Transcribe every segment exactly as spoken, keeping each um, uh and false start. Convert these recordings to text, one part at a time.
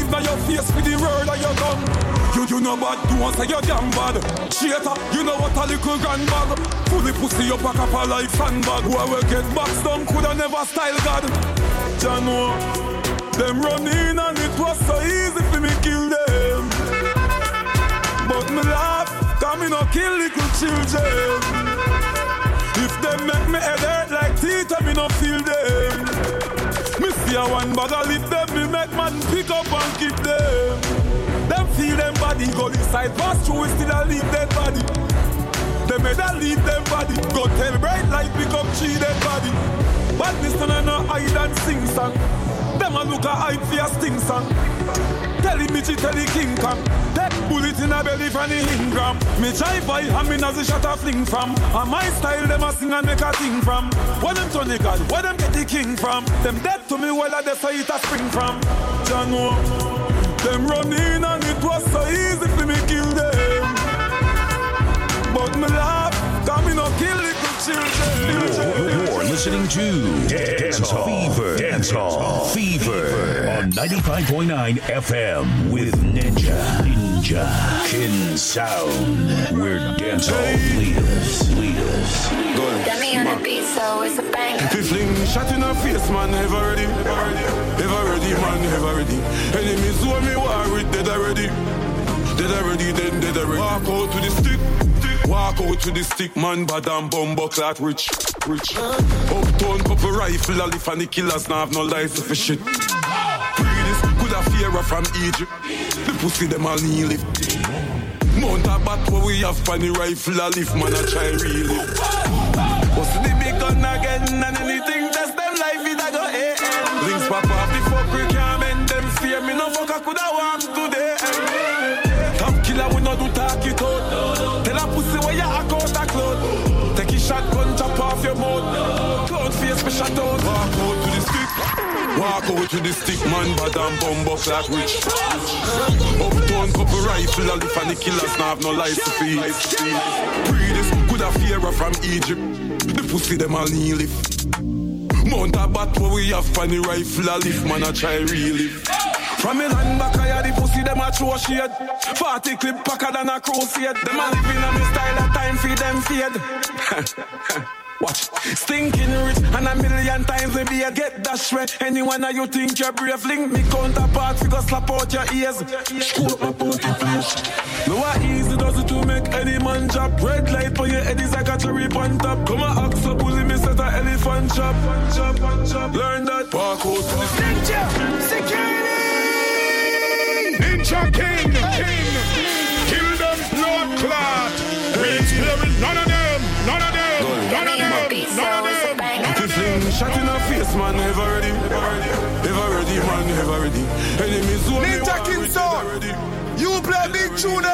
five now your face with the word of your gun. You you know bad, do want say you're damn bad. Cheater, you know what a little grand bag. Fully pussy you pack up a like sandbag. Who I will get boxed down coulda never style God. Jano, them run in and it was so easy for me kill them. But me laugh, cause me no kill little children. If them make me head hurt like teeth, me no feel them. Me see a one bag of lip them, me make man pick up and keep them. Them feel them body, go inside, pass through, we still a leave dead body. They made a leave them body, go tell bright light, pick up tree dead body. But this one I no hide and sing song. Them a look a hype for a sting song. Tell him Mitchie, tell the King Kong. That bullet in a belly from the Ingram. Me try fight and me nazi shot a fling from. And my style them a sing and make a thing from. Where them turn the God, where them get the king from? Them dead to me well they say it a spring from. Jano, them run in and it was so easy for me kill them. But me laugh, cause me no kill little children. You're listening to Dancehall Fever. Dancehall Fever on ninety-five point nine F M with Ninja. Ninja Kin Sound. We're dancehall leaders. Leaders. Got me on the beat, so it's a bang. Fifling shot in her face, man, ever ready. Ever ready, man, ever ready. Enemies who me war with, dead already. Dead already, then dead already. Walk out to the stick. Walk out to the stick, man, bad and bumbo clat rich, rich. Uptown couple rifle, a lift and the killers now have no license for shit. Breeders, could have fear from Egypt. The pussy them all knee lift. Mount a bat where we have funny rifle, a lift, man, a try really. What's the big gun again, and anything test them life, it a go A M. Links pop off the fuck, we can't mend them fear. Me no fuck, I could have walked today. Top killer, we no do talk it out. Tell a pussy where you act out a cloud. Take a shotgun, chop off your mouth. Cloud face, me shut out. Walk out to the stick. Walk out to the stick, man, bad and bumbo clock rich. Uptown couple rifle, a lift and the killers now have no license for it. Breeders, could have fear from Egypt. The pussy them all knee lift. Mount a bat where we have funny rifle, a lift, man, a try relive. From me land back, I the pussy, them a throw shade. Forty clip packer than a crusade. Them a living on me style, a time for them fade. Watch, stinking rich, and a million times maybe I get that shred. Anyone of you think you're brave, link me counterpart, figure slap out your ears. Scoop up out your face. No how easy does it to make any man drop. Red light for your head is like a cherry on top. Come on, axe up, bully me set a elephant chop. Learn that. Walk out to the Ninja, security. Ninja King, King. Kill them, blood clot. We experiment none of them, none of them, none of them, none of them. Fifteen shot in her face, man, ever ready, ever ready, man, ever ready. Enemies who Ninja King Sound. You play big tune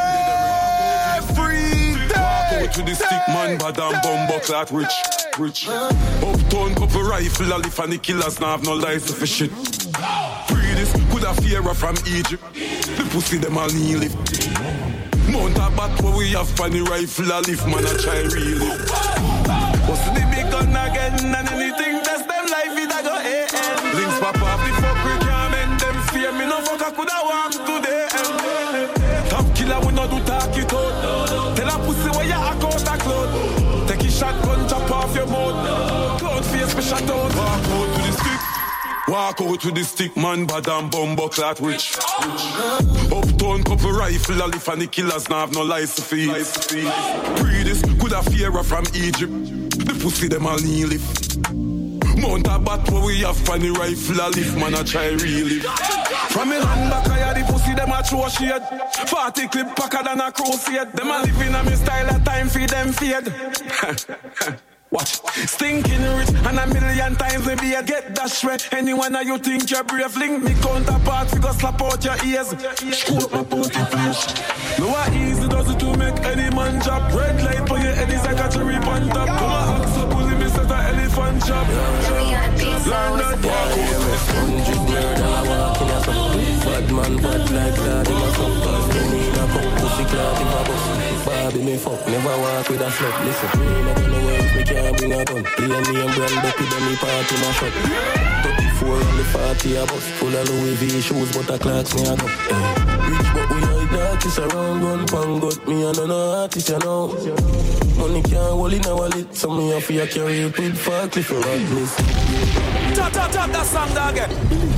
every day. Walk out to the stick, man, bad and bumbo clat rich, rich. Uptown couple rifle, a lift and the killers now have no license for shit. Breeders, could have fear from Egypt. The pussy them all knee lift. Mount a bat where we have funny rifle, a lift, man, a try relive. What's the big gun again, and anything test them life, it a go A M. Links pop off the fuck, we can't mend them fear. Me no fuck, I could have walked today. Top killer, we no do talk it out. Tell a pussy where you act out a cloud. Take a shotgun, chop off your mouth. Cloud face, me shut out. Walk out to the stick. Walk out to the stick, man, bad and bumbo clat rich. Uptown couple rifle, a lift and the killers now have no license for it. Breeders, could have fear from Egypt. The pussy them all knee lift. Mount a bat where we have funny rifle, a lift, man, a try relive. From me land back, I the pussy them a throw shade. Forty clip packer than a crusade. Them a living on me style, a time for them fade. Watch, stinking rich, and a million times maybe I get that shred. Anyone of you think you're brave, link me counterpart, figure slap out your ears. Scoop up out your face. No how easy does it to make any man drop. Red light for your head is like a cherry on top. Come on, axe up, bully me set a elephant chop. Learn that. Walk Hundred murder, walk in a cup. Bad man, bad like that in a cup. Cause me in a cup, pussy clot in a bus. Barbie me fuck, never walk with a slut. Listen, me not gonna work, me can't bring a gun. Play me and brand Becky, then me party my shot. thirty-four twenty-four on the forty a bus. Full of Louis V shoes, but the clocks me a go. Hey. Rich but we like that, it's around gun pan got me and no artist, you know. Money can't hold in a wallet, so me have to carry it with far cliff or this. Talk, talk, talk that song dog again.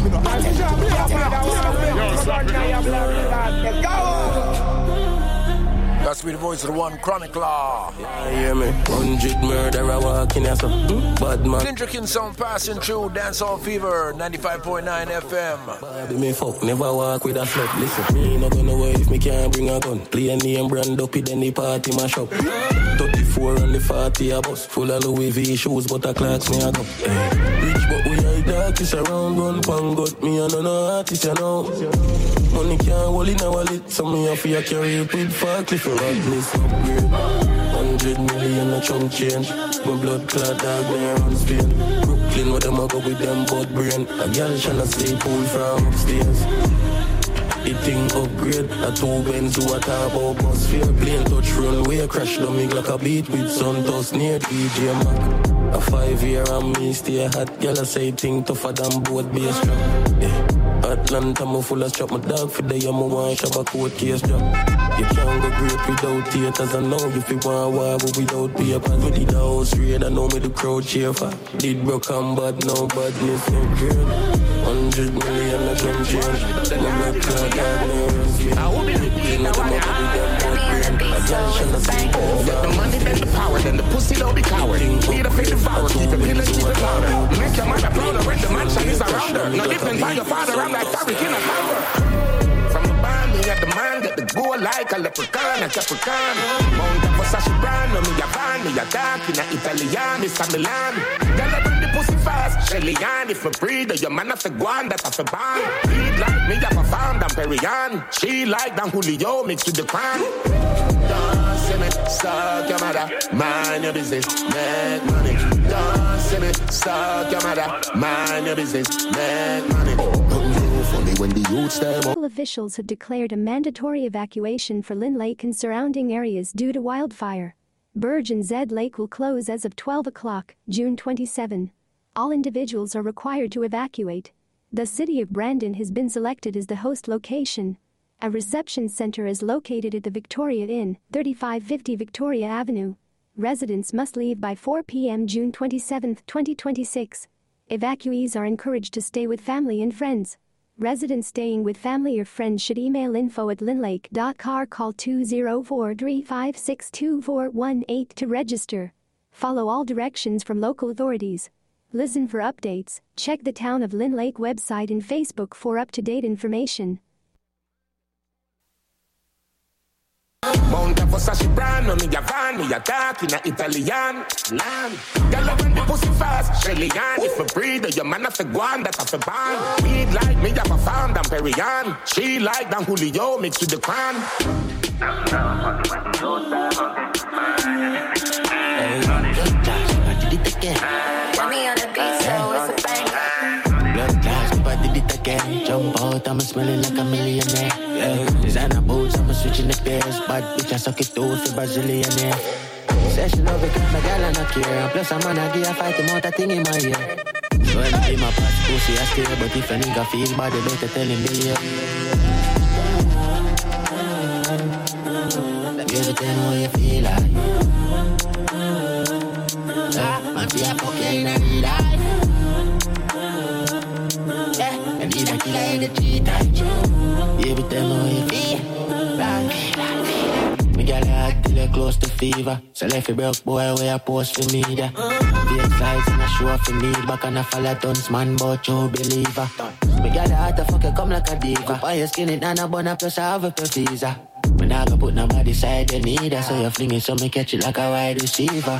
That's with the voice of the one chronicler. Yeah, hear me. Hundred murderer walking as a bad man. Intricate sound passing through Dancehall Fever ninety-five point nine F M. Baby, me fuck, never walk with a slut. Listen, me not gonna wait if me can't bring a gun. Play a name brand up it, then the party mash up. thirty-four on the forty a bus. Full of Louis V shoes, but the clocks me a go. Hey. Rich but we like dark, it's around gun pan got me and no artist, you know. Money can't hold in a wallet, so me have to carry it with far cliff or this upgrade. Hundred million a chunk change. My blood clot dog, me run Spain. Brooklyn, what them a go with them butt brain. A girl tryna stay pool from upstairs. The thing upgrade, a two Benz who a talk about bus fare. Plane touch runway, crash down me like a beat with Santos near D J Mac. A five year and me stay hot. Girl I say thing tougher than both bass drum. Yeah. Atlanta, I'm full of strap. My dog for the yam, I want shop a court case drop. You can't go great without theaters. I know if you want war, but without papers. We did the house raid, I know me the crowd cheer for. Did broke and bad, no badness, no great. Hundred million, I can change. My blood clot, dog, no run. I will be looking at the mother with them both brain. A girl shall not see over. The money, then the power, then the pussy, don't be coward. We the fake devour, keep the pillar, keep it louder. Make your mother prouder when the mansion is around her. No different by your father, I'm like fabric in a cover. From the band, me at the man, get the go like a leprechaun, a capricorn. Mount of Versace brand, no me a van, me a dark in a Italian, it's a Milan. Girl, I bring the pussy fast, Shelly Ann, if me breed, your man have to go on, that's a band. Breed like me, have a farm, Dan Perignon. She like Dan Julio, mixed with the crown. Don't see me, suck your mother, mind your business, make money. Don't see me, suck your mother, mind your business, make money. When the youth style. Local officials have declared a mandatory evacuation for Lynn Lake and surrounding areas due to wildfire. Burge and Zed Lake will close as of twelve o'clock, June twenty-seventh. All individuals are required to evacuate. The city of Brandon has been selected as the host location. A reception center is located at the Victoria Inn, thirty-five fifty Victoria Avenue. Residents must leave by four p.m. June twenty-seventh, twenty twenty-six. Evacuees are encouraged to stay with family and friends. Residents staying with family or friends should email info at linlake dot c a r or call two oh four, three five six, two four one eight to register. Follow all directions from local authorities. Listen for updates. Check the Town of Lynn Lake website and Facebook for up-to-date information. Mount of Versace brand, no me a van, me a dark in a Italian land. Girl, I bring the pussy fast, Shelly Ann, if me breed, your man have to go on, that's a band. Weed like me, have a farm, Dan Perignon. She like Dan Julio, mixed with the crown. Money on the beat, so it's a bang. Blood glass, but I did it again. Jump out, I'm smelling like a millionaire. Yeah. Designer boots, I'm switching the pairs. Bad bitch, I suck it out for Brazilianaire. Session over, cause my gal and I care. Plus, I'm gonna give a fight, I'm out a thing in my ear. So I be my past pussy, I stay. But if a nigga feel bad, they better tell him, yeah. Baby, tell me how you feel like. Man, be a fucking life. Yeah, and he's a killer in the cheetah. Baby, tell me how you feel like. Me got a heart till you're close to fever. So left a broke boy where I post for me. Yeah. Fake sides and I show off for me. Back on a fella tons man, but you believer. Me got a heart to fuck you come like a diva. Why you skinny and a bun up plus I have a visa. Me not gonna put nobody side you need her. So you fling it so me catch it like a wide receiver.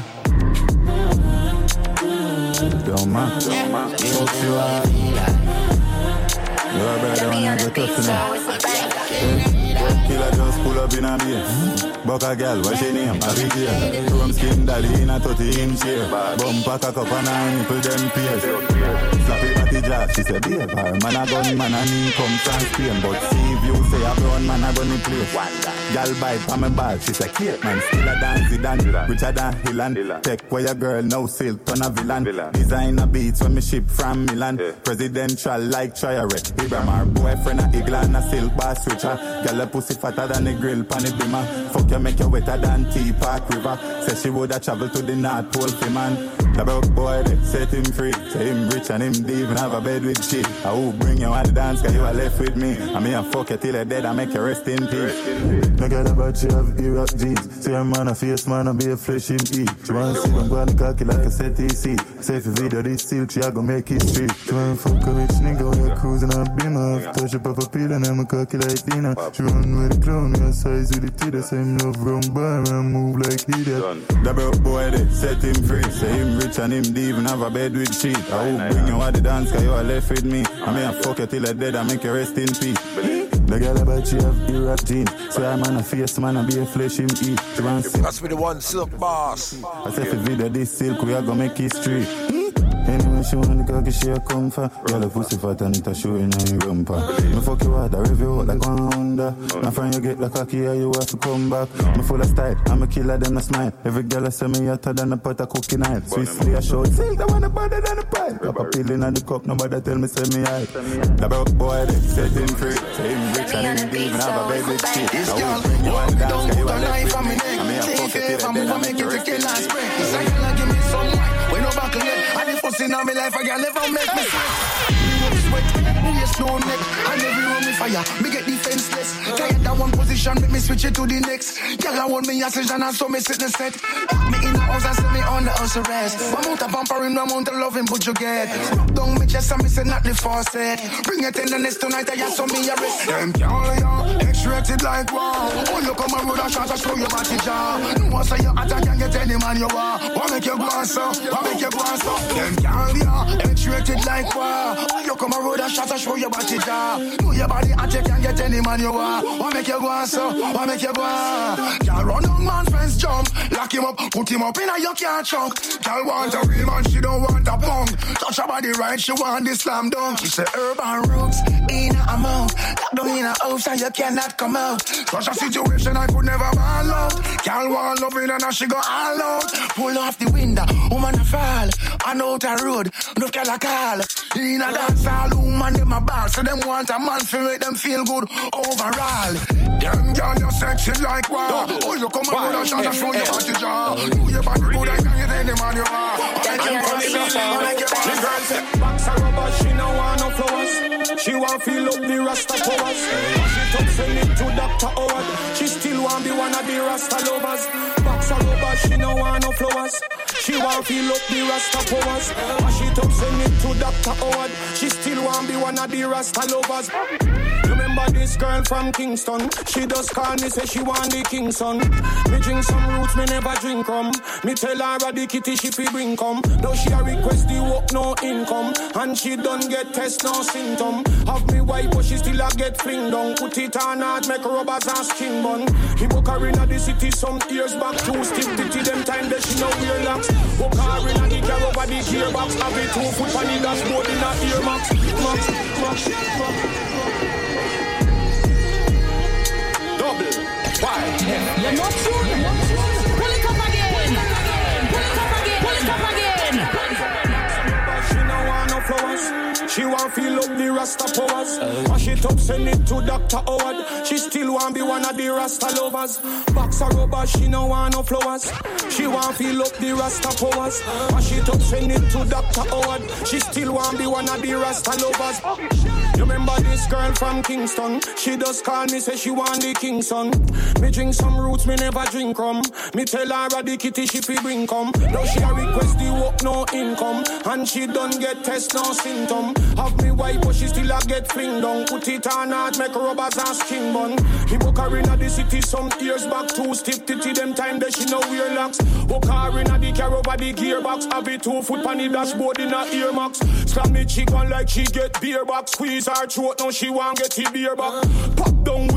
Yo, man. Yo, man. So you feel how you feel like. You're better when you get tough enough. Killer just pull up in a beer. Buck a girl, what's your name? Abigail. Chrome skin dolly in a thirty inch chair. Bumper cock up and a nipple them peers. Slappy batty jack, she said, babe, man a gun man and he come from Spain. But see if you say a Have one man I run the place. Gal bite on my ball. She say, Kate man, still a dance dan. Richer than Hillan. Take where your girl no silk, turn a villain. Designer beats when me ship from Milan. Presidential like Triaret. Abraham, our boyfriend a England, a silk bar switcher. Gal a pussy fatter than a grill pan the bimmer. Fuck you make you wetter than Tea Park River. Say she woulda travel to the North Pole for man. The broke boy they set him free. Say him rich and him deep and have a bed with shit. I will bring you on the dance cause you are left with me. I mean I fuck you till you're dead, I make you rest in peace. No get about you have Iraq jeans. Say a man a face man and be a flesh him eat. She wanna see them go on the cocky like a set E C. Say if you video this silk she a go make history. She wanna fuck a rich nigga when you're cruising on beamer. Touch up a pill and I'm a cocky like Dina. She run with the clown, your size with the titties. Same love wrong bar and move like he did. The broke boy they set him free. Say him rich and him deep and have a bed with shit. I will bring you on the dance cause you are left with me. I mean I fuck you till you're dead, I make you rest in peace. The girl about you have Iraq jeans. So I'm on a face man and be a flesh him eat. She want to pass me the one silk boss. I said if you video this silk we are gonna make history. Anyway, she want the cocky, she a come for. Girl, a pussy fat and it a show in her rumpa. Me fuck you hard, I review out like one Honda. My friend, you get the cocky, yeah, you have to come back. Me full of style, I'm a killer, them a smile. Every girl I say me hotter than a pot of cooking oil. Swissly a short silk, the one better than a pie. Drop a pill in the cup, nobody tell me say me high. The broke boy, they set him free. Say him rich and him deep and have a baby shit. This girl, you don't put a knife on me neck. Take it, I'm gonna make it a kill and spray. This a girl, give me some wine. We no back again. I did pussy in my life, I can never make me sweat. Me up sweat, me a snow neck. And every room me fire, me get defenseless. Tired that one position, make me switch it to the next. Girl, I want me a session and so me sit in the set. Me in the house and set me on the house arrest. One amount of pampering, one amount of loving, but you get. Rub down me chest and me say not the faucet. Bring it in the nest tonight, I just saw me arrest. Them can't ya, X-rated like wow. Oh, you come and roll a shot and show your body jaw. No one say you hot, I can get any man you want. What make you go on so? What make you go on so? Them can't ya, X-rated like wow. Oh, you come and roll a shot and show your body jaw. Know your body hot, you can get any man you want. What make you go on so? What make you go on? Can't run on man, friends jump. Lock him up, put him up in a you can't chunk. Girl want a real man, she don't want a punk. Touch her body right, she want the slam dunk. She say urban roots, in a amount. Lock down in a house and you cannot come out. Such a situation I could never ball out. Girl want loving and now she go all out. Pull off the window, woman a fall. I know the road, no girl a call. In a dance hall, woman them a ball. So them want a man to make them feel good overall. Damn girl, you're sexy like wow. Oh, you come and roll a shot and show your body jaw. You your body good, I can get any man you are. I can come in the the girl say, box a rubber, she no want no flowers. She want feel up the Rasta powers. She took send it to Doctor Howard. She still want be one of the Rasta lovers. Box a rubber, she no want no flowers. She want feel up the Rasta powers. She took send it to Doctor Howard. She still want be one of the Rasta lovers. Remember this girl from Kingston? She does call me, say she want the king son. Me drink some roots, me never drink rum. Me tell her the kitty she fi bring come. Though she a request the work no income. And she don't get test no symptom. Have me wife but she still a get fling down. Put it on hard, make rubbers and skin bun. He book her in the city some years back. Two stiff titty them time that she no wear locks. Book her in the car over the gearbox. Have it two foot on the dashboard in a earmax. Max, max, max. Double. Why? You're not sure. You're not sure. Pull it up again. Pull it up again. Pull it up again. She no want no flowers. She want feel up the Rasta powers. Wash it up, send it to Doctor Howard. She still want be one of the Rasta lovers. Box a rubber, she no want no flowers. She want feel up the Rasta powers. Wash it up, send it to Doctor Howard. She still want be one of the Rasta lovers. You remember this girl from Kingston? She does call me, say she want the king son. Me drink some roots, me never drink rum. Me tell her the kitty she fi bring come. Now she a request the work no income. And she don't get test no symptom. Have me wife but she still a get fling down. Put it on hard, make rubbers and skin bun. He book her in the city some years back. Two stiff titty them time that she no wear locks. Book her in the car over the gearbox. Have it two foot on the dashboard in a earmax. Slam me chick on like she get beer back. Squeeze her throat, now she want get the beer back. Pop down with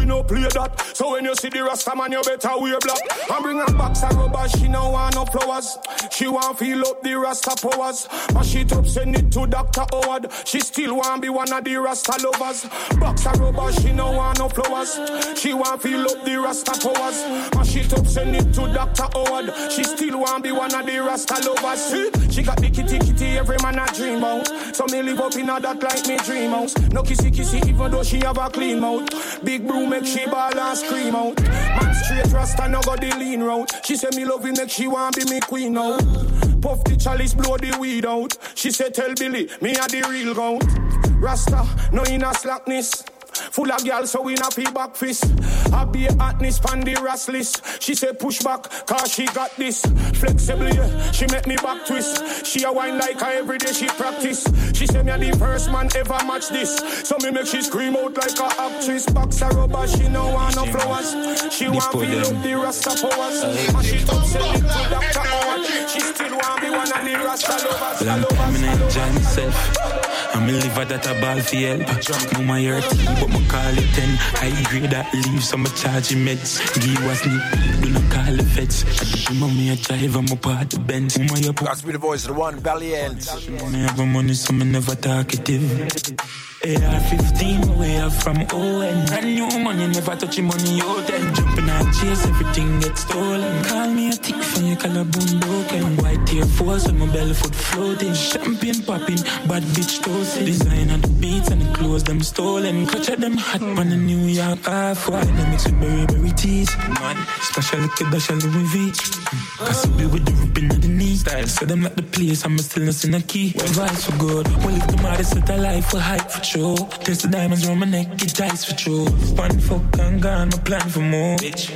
we no play that. So when you see the Rasta man, you better wear black. And bring her box of rubber, she no want no flowers. She want feel up the Rasta powers. Mash it up, send it to Doctor Howard. She still want be one of the Rasta lovers. Box of rubber, she no want no flowers. She want feel up the Rasta powers. Mash it up, send it to Doctor Howard. She still want be one of the Rasta lovers. See? She got the kitty kitty every man a dream out. So me live up in a that like me dream house. No kissy kissy even though she have a clean mouth. Big broom make she ball and scream out. Man straight Rasta no go the lean route. She say me love it make she want be me queen now. Puff the chalice blow the weed out. She say tell Billy me a the real goat. Rasta no in a slackness. Full of girls so we not pay back fist. I be a hotness pan the restless. She say push back cause she got this. Flexible yeah, she make me back twist. She a wine like her every day she practice. She say me a the first man ever match this. So me make she scream out like a actress. Box a rubber she no want no flowers. She want feel up the Rasta powers. And she talk send it to Doctor Howard. She still want be one of the Rasta lovers. Long time I enjoy myself. I'm a liver that a ball for help. Move my earth, but my call it ten. I agree that leave some charging meds. Give us sneak, do not call the feds. I give me a drive, I'm a part of Benz. That's me the voice of the one, Valiant. Me have a money, so me never talkative. A R fifteen, way up from O N. Brand new money, never touching money, oh then. Jumping out chase, everything gets stolen. Call me a thief and your collarbone broken. White Air Force with my belly foot floating. Champagne popping, bad bitch toasting. Design on the beats and the clothes them stolen. Clutch at them hot on the New York half-white. They mix with berry berry teas. Man, special kid, dash a Louis V. Possibly with the ripping of the knee. Style, so them like the place, I'm still not in a key. Well, vibes for good. Well, if the modest set a life for hype for true. There's the diamonds around my neck, it dies for true. One fuck and gone, no plan for more. Bitch,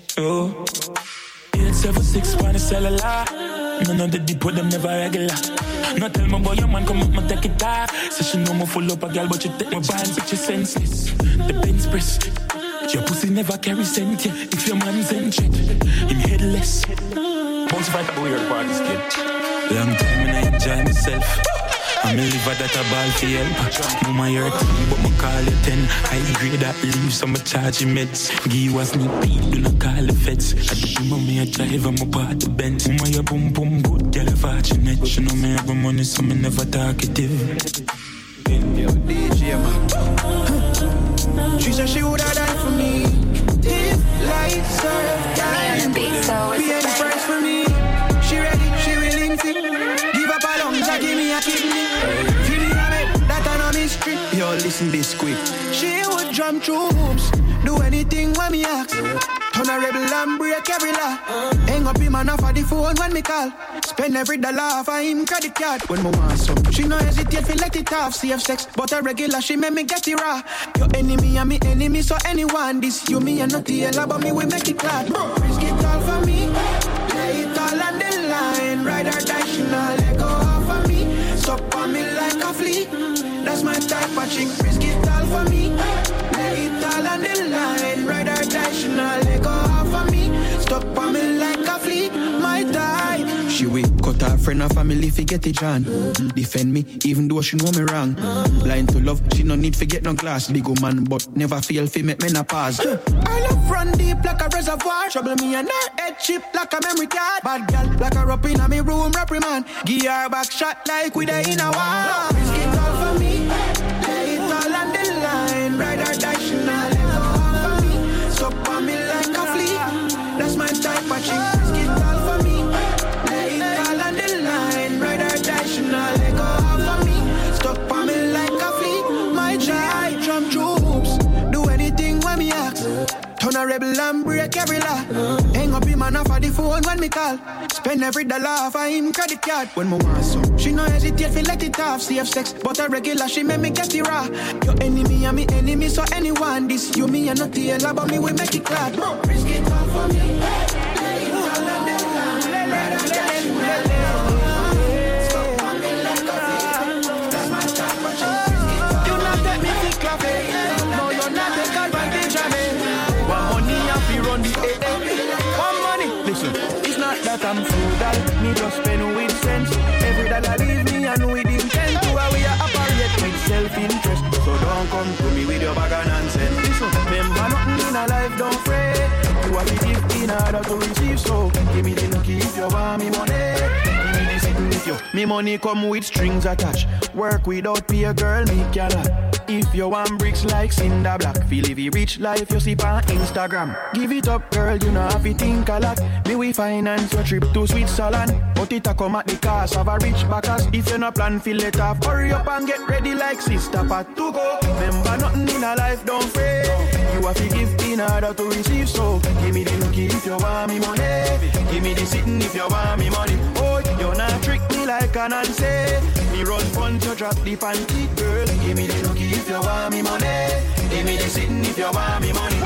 oh. eight seven six, wanna sell a lot. None of the deep with them never regular. No tell me boy, your man come up, my take it off. Say she know me full up a girl, but you take my band, but you senseless. The Benz press. Your pussy never carry scent, yeah. If your man's in check, him headless. Bounce fight up weird parties, kid. Long time and I enjoy myself. I'm a liver that a ball for help. Move my earth, but my call it ten. I agree that leave some charging meds. Give us sneak peek, do not call the feds. I give me a drive, I'm a part of Benz. Move my boom boom good, girl a fortunate. She know me have a money, so me never talkative. Yo, D J man. She said she would have died for me. If lights are dying, be any price for me. She ready, she willing to give up a lungs and give me a kidney. Feel me a bed, that I know mystery. Yo, listen this quick. She would jump through hoops, do anything when me ask. Turn a rebel and break every law. Hang up him and off of the phone when me call. Spend every dollar for him credit card. When me want some, she no hesitate fi let it off. Safe sex, but a regular she make me get it raw. Your enemy and me enemy, so anyone this you me and not the hell about me we make it glad. Risk it all for me, lay it all on the line. Ride or die, she no let go off of me. Stop on me like a flea. That's my type of chick. Risk it all for me, lay it all on the line. Ride or die, she no let go off of me. Stop on me like a flea. My type. She will cut her friend and family if get it on. Defend me even though she know me wrong. Blind to love, she no need to get no glass. Big man but never feel fi make me na pause. I love run deep like a reservoir. Trouble me and her head chip like a memory card. Bad girl like a up in a me room reprimand. Give her back shot like we there in a war. Risk it all for me, lay it all on the line. Ride or die, she not let go off for me. Stop on me like a flea. That's my type of chick. Risk it all for me, lay it all on the line. Ride or die, she not let go off for me. Stop on me like a flea. My child jump through hoops, do anything when me ask. Turn a rebel and break every law. Hang up him and off of the phone when me call. Spend every dollar for him credit card. When me want some, she no hesitate fi let it off. Safe sex, but a regular she make me get it raw. Your enemy and me enemy, so anyone this you me and not the hell about me we make it glad. Risk it all for me, lay it all on the line. Ride or die, she not let go. Stop on me like a flea. That's my type of chick. You not take me to cafe. No, you're not take advantage of me. One money and fi run the A A. One money, listen. It's not that I'm frugal, me just spend with sense. Every dollar leave me and with intent. To how we are operate with self-interest. So don't come to me with your bag of nonsense. Listen, remember nothing. order to receive. So give me the nookie if you want me money. Give me the sitting if you. Me money come with strings attached. Work without pay a girl, me cannot. If you want bricks like Cinder Black, feel if you rich life you see on Instagram. Give it up, girl, you know have to think a lot. Me we finance your trip to Switzerland, but it a come at the cost of a rich backers. If you no plan, fill it off. Hurry up and get ready like Sister Pat to go. Remember nothing in a life, don't fret. You have to give in order to receive. So give me the nookie if you want me money. Give me the sitting if you want me money. Oh, you not trick me like an answer. Me run fun to drop the panty, girl. Give me the nookie if you want me money. Give me the sitting if you want me money.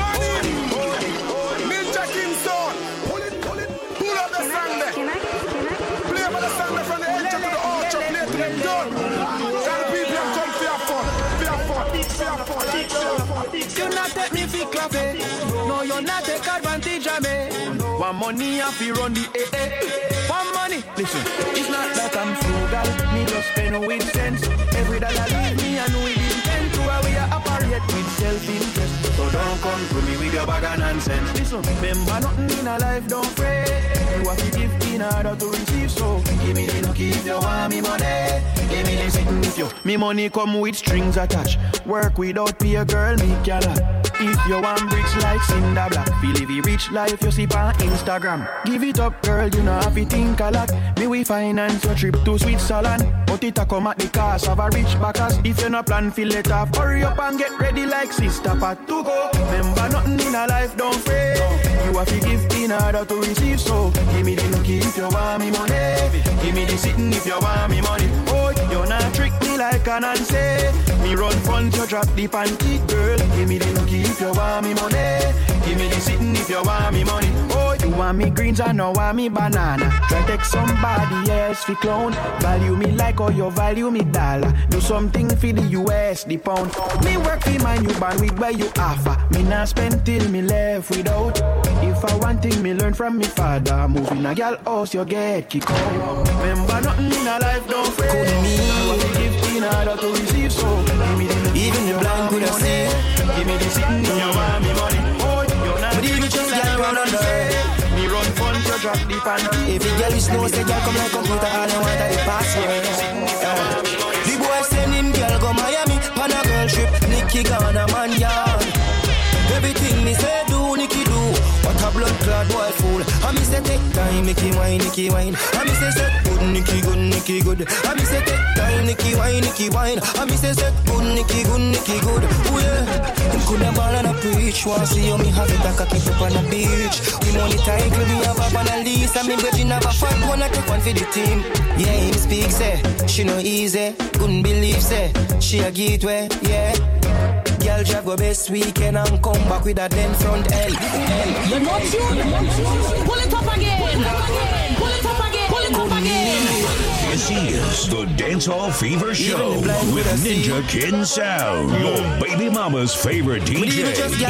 Ninja Kingston, pull it, pull it, pull up the song there. Play for the song there from the edge to the arch, play to them done. Tell the people come for your fun, for your fun, for your fun, for your fun. You not take me for clapping. No, you not take advantage of me. One money I feel run the eh eh. One money, listen, it's not that I'm frugal. Me just spend with sense. Every dollar leave me and we intend to how we operate with self-interest. So don't come to me with your bag of nonsense. Listen, remember nothing in a life, don't fret. You have to give in order to receive. So give me the nookie if you want me money. Give me the sitting if you. Me money come with strings attached. Work without pay a girl, me cannot. If you want bricks like Cinder Black, feel if you rich life you see on Instagram. Give it up, girl, you know have to think a lot. Me we finance your trip to Switzerland, but it a come at the cost of a rich backers. If you no plan, fill it off. Hurry up and get ready like Sister Pat to go. Remember nothing in a life, don't fret. You have to give in order to receive. So give me the nookie if you want me money. Give me the sitting if you want me money. Oh, you not trick me like an answer. Me run fun to drop the panty, girl. Give me the nookie if you want me money. Give me the sitting if you want me money. Oh, you want me greens and no want me banana. Try take somebody else fi clown. Value me like how you value me dollar. Do something for the U S, the pound. Me work fi my new band with where you offer. Me not spend till me left without. If I want thing me learn from me father. Moving a girl house you get kick out. Remember nothing in a life don't fret. Could me you have to give in order to receive. So give me the even the blind could have seen. Give me the sitting if you want me money. Oh, you're not but even just get around under. Me run fun to drop the panty. If the girl is no say girl come like computer all I want is the password. The boy send him girl go Miami on a girl trip. Nicky gone a man yard. Everything me say do Nicky do. What a blood clot boy fool. I me say take time Nicky wine Nicky wine. I me say set good Nicky good Nicky good. I me say take time Nicky wine Nicky wine. I me say set good Nicky good Nicky good. Oh yeah. Him coulda ball and a preach. Want see how me have it like a keep up on the beach. We money title me have a on a lease. And me virgin have a fat one I take one for the team. Yeah him speak say she no easy. Couldn't believe say she a gateway. Yeah. Girl drive go best weekend and come back with a den front L. You're not tuned. Pull it up again. Pull it up again. Pull it up again. This is the Dancehall Fever Show with Ninja Kin Sound, your baby mama's favorite D J.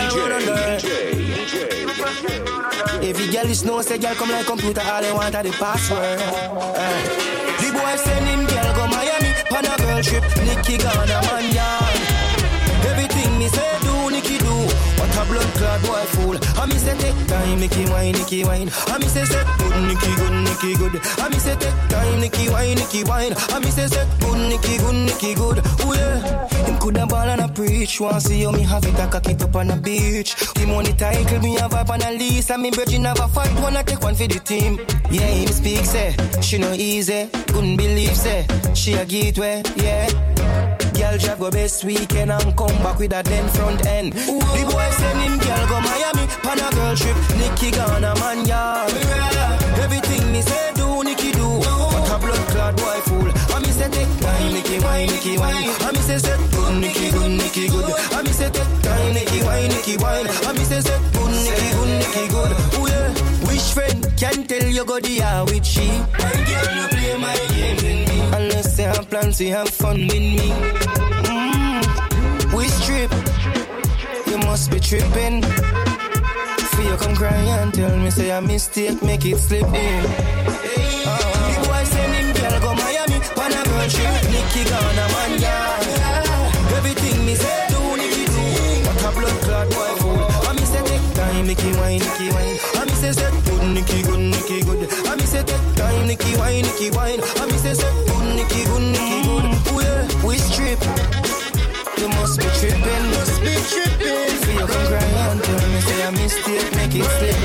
If you girl is no say girl come like computer, all they want are the password. Uh, the boy send him girl go Miami on a girl trip. Nicky gone a man yard. Everything me say do Nicky do. What a blood clot boy fool. I me say take time Nicky wine Nicky wine. I me say set good Nicky good Nicky good. I me say take time Nicky wine Nicky wine. I me say set good Nicky good Nicky good. Oh yeah. Him coulda ball and a preach. Want see how me have it a cock it up on the beach. Him on the title me have up on a lease. And me virgin have a fat one I take one for the team. Yeah him speak say she no easy. Couldn't believe say she a gateway. Yeah. Girl drive go best weekend and come back with a den front end. Ooh. The boy send him girl go Miami on a girl trip. Nicky gone a man yard. Everything me say do Nicky do. What a blood clot boy fool. I me say take time Nicky wine Nicky wine. I me say set good Nicky good Nicky good. I me say take time Nicky wine Nicky wine. I me say set good Nicky good Nicky good. Ooh yeah. Which friend can tell you go the yard with she? My girl no play my game with me. Unless they have plans to have fun with me. Mm. We strip. You must be tripping. For you come cry and tell me say a mistake, make it slip in. Uh, the boy send him girl go Miami on a girl trip. Nicky gone a man yard. Everything me say do Nicky do. What a blood clot boy fool. I me say take time Nicky wine Nicky wine. I me say set Nicky good, Nicky good. I me say take time, Nicky wine, Nicky wine. I me say say good, Nicky good, Nicky good. Oh yeah, we strip. You must be tripping, must be tripping. For you can cry and tell me say a mistake, make it slip.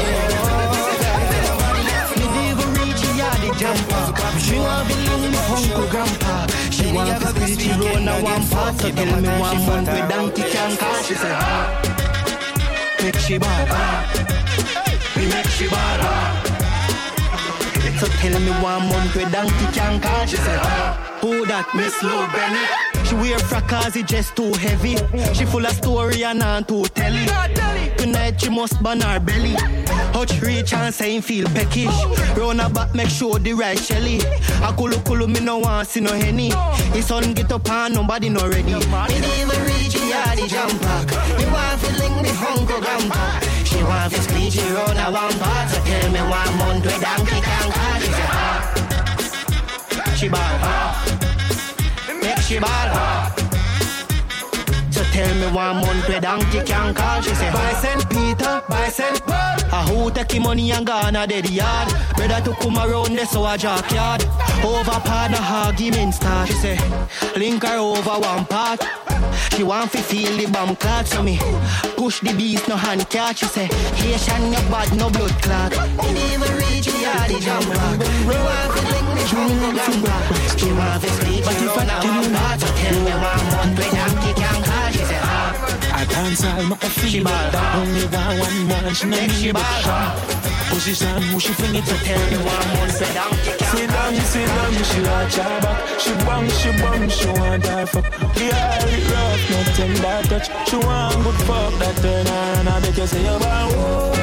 Medieval reach the jumper. She want to live my uncle grandpa. She want to split she roll now one part. So tell me one month with donkey can call. She say ha, make she bad. We make she bad. So tell me one month with donkey can call. She say ha, who that Miss Lou Bennett? She wear frack cause it just too heavy. She full of story and not too tell it. Tonight she must burn her belly. How she reach and say feel peckish. Round her back make sure the right shelly. A kulu kulu me no want see no henny. His son get up and nobody no ready. Me even reach the yardie jump back. Me want to link me uncle grandpa. She want to split she round her one part. So tell me one month with donkey can call. She say ha, she bad ha. Make she bad ha. So tell me one month where donkey can call. She say by Saint Peter, by Saint Paul. A who take him money and gone a dead yard. Brother to come around there so a jackyard. Over partner argument start. She say link her over one part. She want to feel the bomb clot. So me push the beast no hand catch. She say Haitian your bad no blood clot. Didn't even reach the yard jump back. You want to link me from the gamba. She want to sleep but if I one part. So tell me one month where donkey can call. She say ah, I dance all my feel that only one one man she no need but shot. Position who she fling it to tell me one month where donkey can call. Sit down, sit down, she watch her back. She bang, she bang, she want her fuck. Yeah, it rough, no tender touch. She want good fuck that turn her and I bet you say you want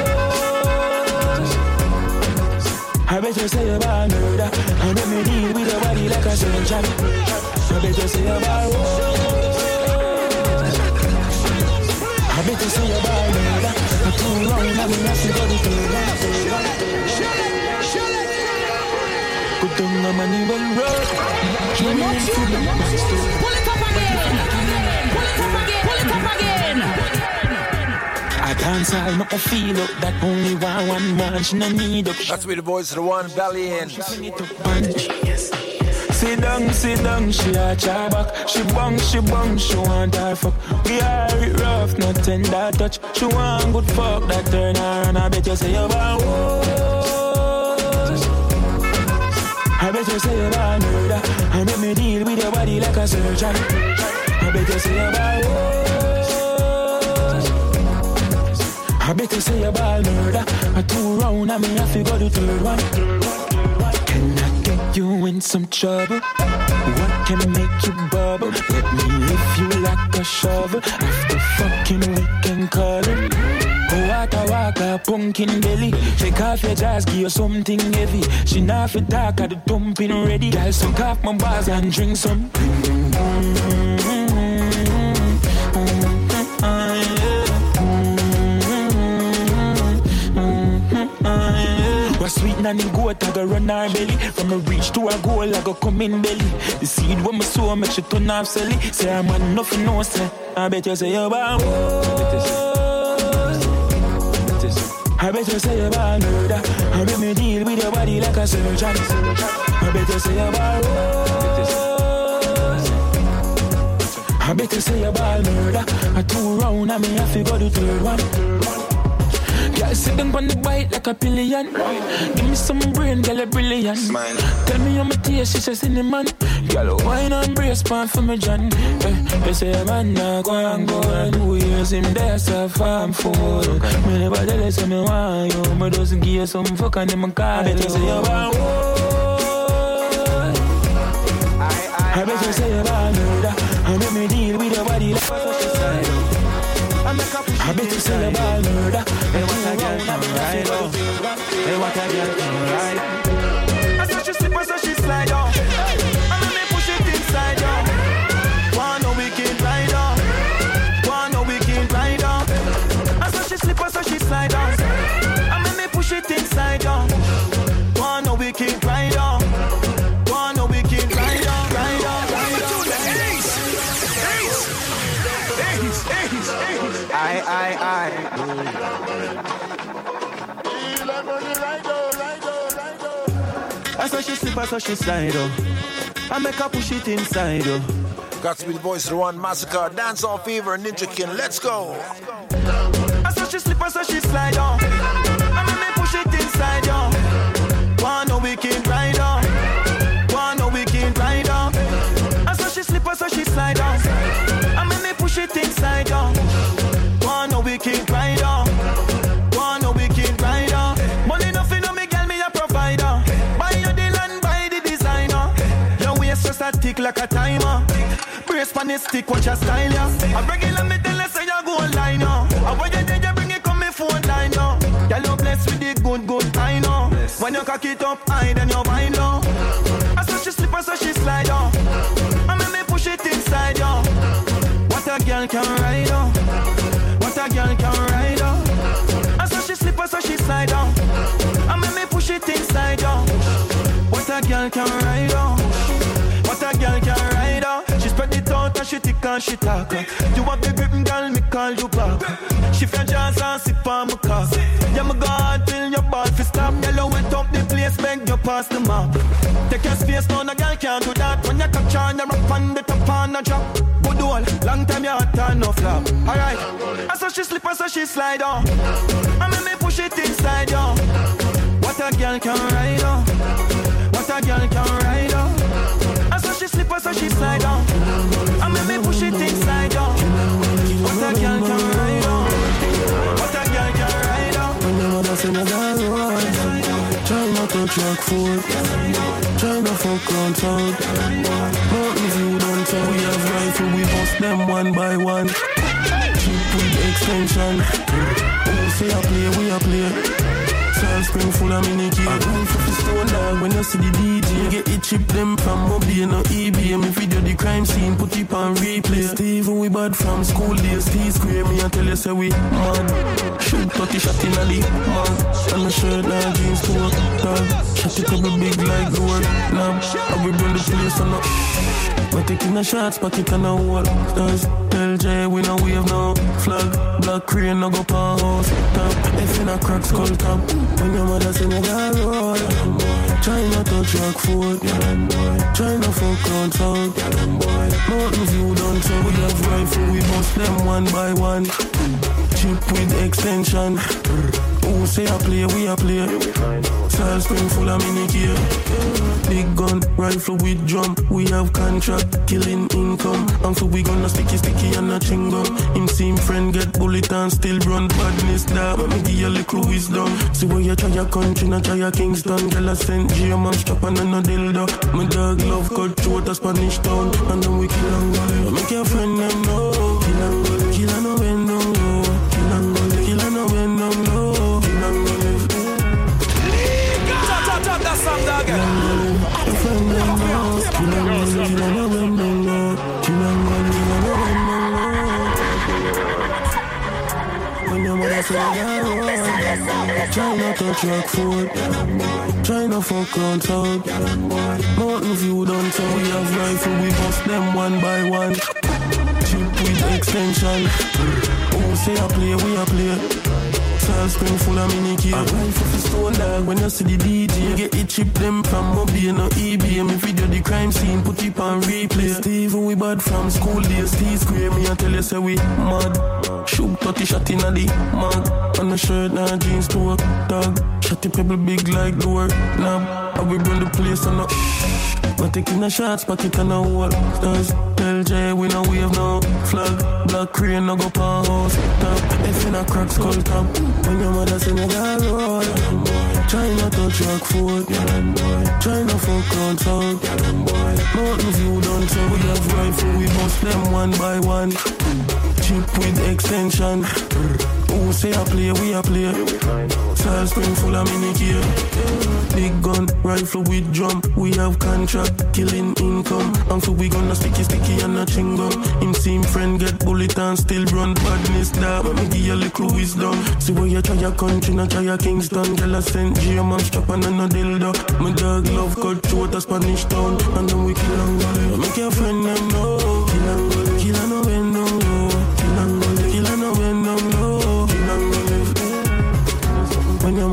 I bet you say you want murder. And let me deal with your body like a surgeon. I bet you say you want I bet you say you're bad, murder. I'm too long, I'm in nothing but it's too long. Good thing I'm on the one road. Pull it up again. Pull it up again. Pull it up again. I dance all my feel up that only one one man she no need up. That's me the voice of the one belly in. Sit down, sit down, she a her back. She bang, she bang, she want her fuck. We are it rough, no tender touch. She want good fuck that turn her and I bet you say you want I bet you say you want murder. I make me deal with your body like a surgeon. I bet you say you want I bet you say you want murder. I two round and me have to go to third one. You in some trouble. What can make you bubble? Let me lift you like a shovel. After fucking weekend calling. Go out a walk a pumpkin belly. Take off your jazz, give you something heavy. She not for dark at the dumping ready. Girl, suck off my bars and drink some. Sweet nanny goat, I go run her belly. From a reach to a goal, I go come in belly. The seed when me sow, make she turn off silly. Say I'm a nothing, no say. I bet you say you're bad. I bet you say you're bad murder. I bet me deal with your body like a surgeon. I bet you say you're bad. I bet you say you're bad murder. I two round and me have to go to third one. Girl, sit down on the bite like a pillion. Give me some brain, girl, a brilliant. Smile. Tell me how my taste, she says cinnamon. Girl, wine and brace pan for me, John. Eh, you say a man now go and go and who hears him there, so farm for. Me never tell you, say me want you. Me doesn't give you some fuck and them car. I bet you say you want I bet you say you want murder. I make me deal with your body like a I bet you say you want murder. Hey, what a girl can ride on. Hey, what a girl can ride. I saw she slip, I saw she slide on. I let me push it inside on. One no weekend ride on. One no weekend ride on. I saw she slip, I saw she slide on. I let me push it inside on. One no weekend ride on. One no weekend ride on. Ride on, ride on. Ace, ace, ace, ace, ace. I, I, I. I saw she slip, I saw she slide, oh. I make her push it inside, oh. Got to be the voice of the one Massacre, Dancehall Fever, Ninja King, let's go. I saw she slip, I saw she slide, oh. I make me push it inside, oh. One no wicked rider, one no wicked rider. I saw she slip, I saw she slide, oh. I make me push it inside, oh. One no wicked rider, one no wicked rider. Money nothing on me, girl, me a provider. Buy your deal and buy the designer. Your waist just a tick like a timer. Brace pan it stick, watch your style, yeah. I regular me tell her say you go online, yo. I want you then you bring it come me phone line, yo. Girl, you blessed with the good, good I know. When you cock it up high, then you wind low. I saw she slip, I saw she slide, yo. I make me push it inside, yo. What a girl can ride, yo. What a girl can ride, yo. I saw she slip, I saw she slide, yo. I make me push it inside, yo. What a girl can ride, yo. What a girl can ride, yo. She spread it out and she tick and she talk. You want the grip, girl, me call you back. She feel jazz and sip on my cock. Yeah, my God, till your ball fi stop. Yellow went up the place, beg you pass the map. Take your space, now no girl can't do that. When you capture and you rap on the top and a drop. Good old, long time you hot and no flap. Alright, I saw she slip, I saw she slide on. I make me push it inside, yo. What a girl can ride on. What a girl can ride on. I saw she slip, I saw she slide on. I make me push it inside, yo. What a girl can ride on. What a girl can ride on. When your mother say no girl ride, try not to track food. Try not fuck on town. Not if you don't tell. We have rifle, we bust them one by one. Cheap with extension. Oh, say I play, we a play. Salt spring full of mini key. I run for the stone dog when you see the D J. Get it chip them from Mobi and no E B. Me video the crime scene, put it on replay. Steve, we bad from school days. T-square me and tell you say we mad. Shoot thirty shot in a league, man. And my shirt now jeans to work, dog. Shot it up a big like door, now. And we bring the place on up. We're taking the shots, pocket and a wall. Does L J, we no wave no flag. Black crane no go pan house. Top, F in a crack skull top. When your mother say no girl roll. Try not to track food. Try not fuck on town. Nothing if you don't tell. We have rifle, we bust them one by one. Chip with extension. Oh, say I play, we a play. Salt spring full of mini gear. Big gun, rifle with drum. We have contract, killing income. And so we gonna sticky sticky and a chingo. Him see him friend get bullet and still run badness that. Let me give you a little wisdom. See where you try your country, not try your Kingston. Girl I sent G M and strap and a dildo. My dog love cut throat a Spanish town. And then we kill and go. Make your friend them know. Kill and go, kill and no bend no. Kill and go, kill and no bend no. Kill and go. Top, top, top, that song, dog. Kill and go, kill and no bend no. Kill and go, kill and no bend no. When your mother say try not to track food. Try not fuck on town. Nothing if you don't tell. We have rifle, we bust them one by one. Chip with extension. Oh, say I play, we a play. Salt spring full of mini key. I run for the stone dog when you see the D J. Get it chip them from Mobi and no E B. Me video the crime scene, put it on replay. Steve, we bad from school days. T-square me and tell you say we mad. Shoot thirty shot in a the mag. On the shirt now jeans to work, dog. Shotty pebble big like door knob. I will burn the place on the. We're taking the shots, pocket and a wall. Does L J, we no wave no flag. Black crane no go pan house. Top, F in a crack skull top. When your mother say no girl roll. Try not to track food. Try not fuck on town. Nothing if you don't tell. We have rifle, we bust them one by one. Chip with extension. Oh, say I play, we a play. Salt spring full of mini gear. Big gun, rifle with drum. We have contract, killing income. And so we gonna sticky sticky and a chingo. Him see him friend get bullet and still run badness that. Let me give you a little wisdom. See where you try your country, not try your Kingston. Girl I sent G M and strap and a dildo. My dog love cut throat a Spanish town. And then we kill and go. Make your friend them know. Kill and go, kill and no bend no. Kill and go, kill and no bend no. Kill and go. When your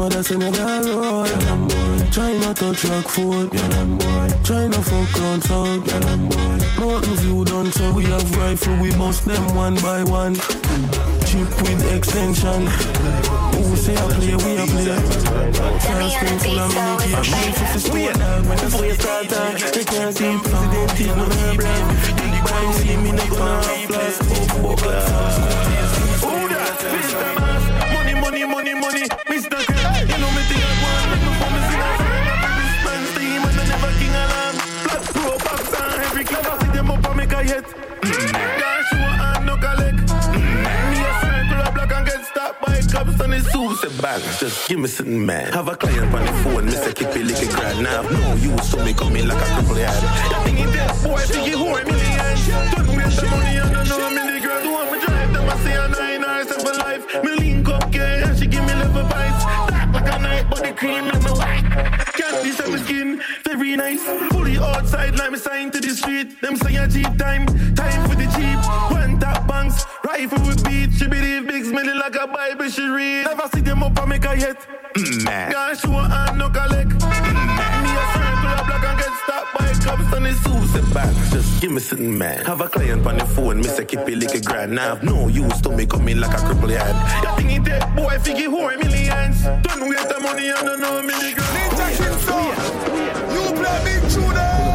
mother say me got roll. Try not to track food. Try not fuck on sound. Mountain view done so we have rifle. We bust them one by one. Chip with extension. Who say I play, we a play. First thing full of money. I'm ready for the sport dog. Before you start talk, they can't see president in my brand. Big boy see me, they gonna have plus. Who that? Mister Mass. Money, money, money, money. Mister Crab. You know me think I want. Make me promise in a song. I'm a response team and I never king alarm. Black pro box and every club I see them up and make a hit. Gosh, you want no collect. Me a circle of black and get stopped by cops on his suit. Say bang, just give me something, man. Have a client on the phone, Mister Kippy lick a grand. Now no you, so me come in like a cripple head. That thing in there, boy, think you whore millions. Don't waste the money, I don't know a million girls who want me drive them. I say a nine hours for life. Me link up, yeah, and she give me level bites. Dark like a night, body cream like me white. Can't be some skin, very nice. Fully outside, like me sign to the street. Them say a cheap time, time for the cheap. One top banks, rifle with beat. She believe big smelly like a Bible she read. Never see them up and make a hit. Mm-hmm. Gosh, you want and no collect. Mm-hmm. Me a circle of black and get stopped by cops on his suit. Say back, just give me something, man. Have a client on the phone, Mister Kippy lick a grand. Now no use to me come in like a cripple head. That thing in there, boy, figure whore millions. Don't waste the money, I don't know a million girls. Ninja King Sound, you play me through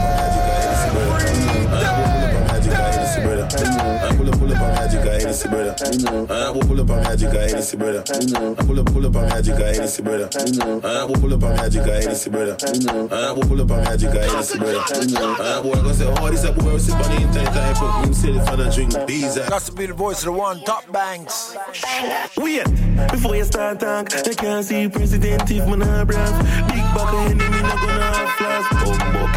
I pull up, pull up on magic, I ain't see brother. I will pull up on magic, I ain't see brother. I pull up, pull up on magic, I ain't see brother. I will pull up on magic, I ain't see brother. I will pull up on magic, I ain't see brother. I will go say, oh, this up where we sit on the internet, I put him silly for the drink, bees. That's to be the voice of the one, Top Banks. Wait, before you start talk, I can't see president if man have brass. Big back of enemy, not gonna have flash. Bumbo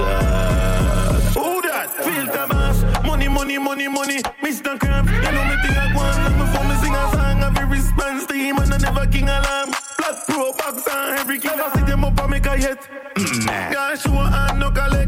class. Who that? Filter mass. Money, money, money, money, Mister Crab. You know me think I want like before me sing a song. Every response team and I never king alarm. Black pro box and every club I see them up and make a hit. Gosh, you want no collect.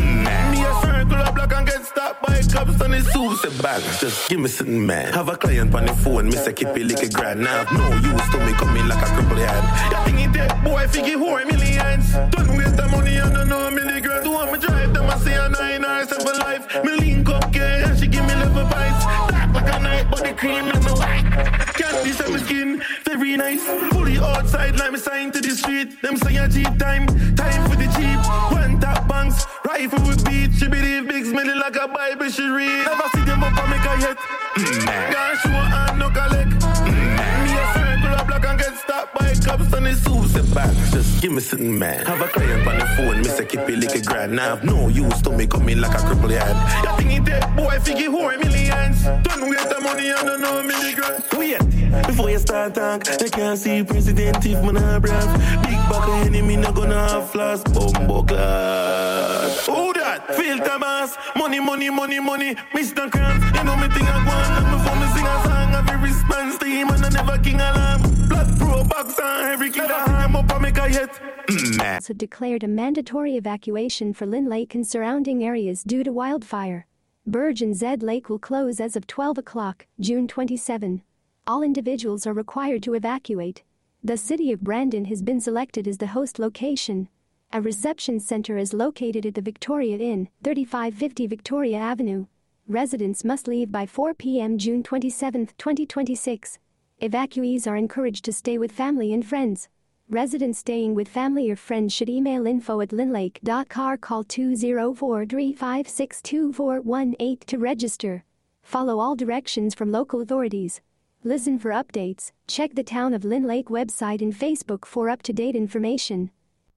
Me a circle of black and get stopped by cops on his suit. Say bang, just give me something, man. Have a client on the phone, Mister Kippy lick a grand. Now no use to me come in like a cripple head. That thing in there, boy, figure whore millions. Don't waste the money, I don't know a million girls who want me drive them. I say a nine hours for life. Me link up, yeah, and she give me level bites. Dark like a night, body cream like me white. Can't be some skin, very nice. Fully outside, like me sign to the street. Them say a cheap time, time for the cheap. One top banks, rifle with beat. She believe big smelly like a Bible she read. Never see them up and make a hit. Gosh, you want and no collect. Me a circle of black and get stopped by cops on his suit. Say back, just give me something, man. Have a client on the phone, Mister Kippy lick a grand. Now no use to me come in like a cripple head. That thing in there, boy, figure whore millions. Don't waste the money, I don't know a million girls. Wait, before you start talk, I can't see president if man have brass. Big back of enemy, not gonna have flash. Bumbo class. Who that? Filter mass. Money, money, money, money, Mister Krabs. You know me think I want like before me sing a song. Every response team and I never king alarm. Black pro box and every club I am up and make a hit. Have declared a mandatory evacuation for Lynn Lake and surrounding areas due to wildfire. Burge and Zed Lake will close as of twelve o'clock, June twenty-seventh. All individuals are required to evacuate. The city of Brandon has been selected as the host location. A reception center is located at the Victoria Inn, thirty-five fifty Victoria Avenue. Residents must leave by four p.m. June twenty-seventh, twenty twenty-six. Evacuees are encouraged to stay with family and friends. Residents staying with family or friends should email info at linlake dot c a r or call two oh four, three five six, two four one eight to register. Follow all directions from local authorities. Listen for updates. Check the Town of Lynn Lake website and Facebook for up-to-date information.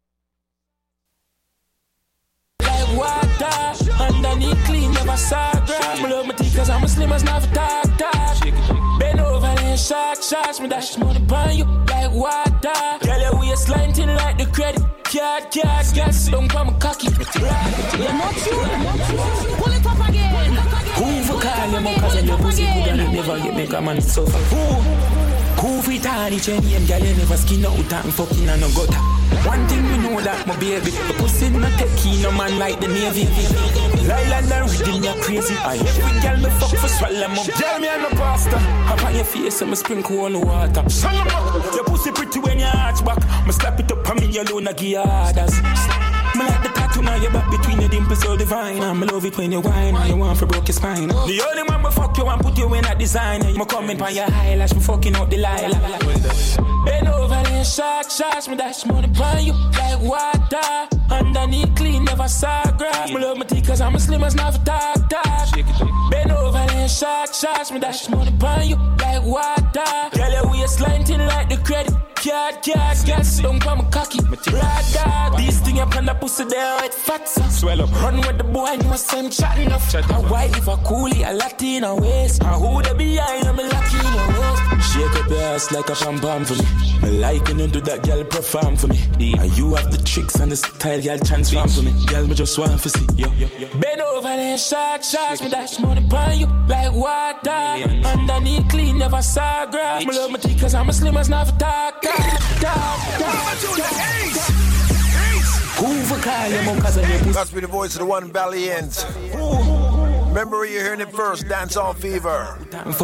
Like water, underneath clean, never saw grass. Me love my teeth cause I'm a slim as never talk, talk. Bend over and shot, shots, me dash money upon you like water. Girl, your waistline thin like the credit card, card, gas, don't come a cocky. You're not you, pull it up again. Who for call your mom cause your pussy good and it never get make a man suffer. Who? Who fit on each and name, girl, you never skin out and fucking and no gutter. One thing we know that my baby, the pussy not take key, no man like the Navy. Lila and rhythm, you're crazy. I every girl me fuck for swallow my girl, me and no pasta. Hop on your face and me sprinkle on the water. Your pussy pretty when you arch back. Me slap it up on me alone, I give you orders. Me like the tattoo now your back between your dimples so divine. And me love it when you whine and you want for broke your spine. The only man me fuck you and put you in a designer. Me coming by your eyelash, me fucking out the lila. Bend over and shot, shots, me dash money pan you like water. Underneath clean, never saw grass. Me love my teeth cause I'm a slim as never talk, talk. Bend over and shot, shots, me dash money pan you like water. Girl, your waistline thin like the credit. Card, card, gas, don't come a cocky. Ride dog, these things up on the pussy there, it fat so. Swell up, run with the boy, no same chatting up. A white if a coolie, a Latina waist. A who the behind, I'm a Latina waist. Shake up your ass like a pam pam for me. Me like when you do that, girl, perform for me. And you have the tricks and the style, girl, transform for me. Girl, me just want to see, yo, yo, yo. Bend over and shot, shots, me dash money pan you like water. Underneath clean, never saw grass. Me love my teeth cause I'm a slim as never talk. That's be the voice of the one Valiant. Remember where you're hearing it first, Dancehall Fever.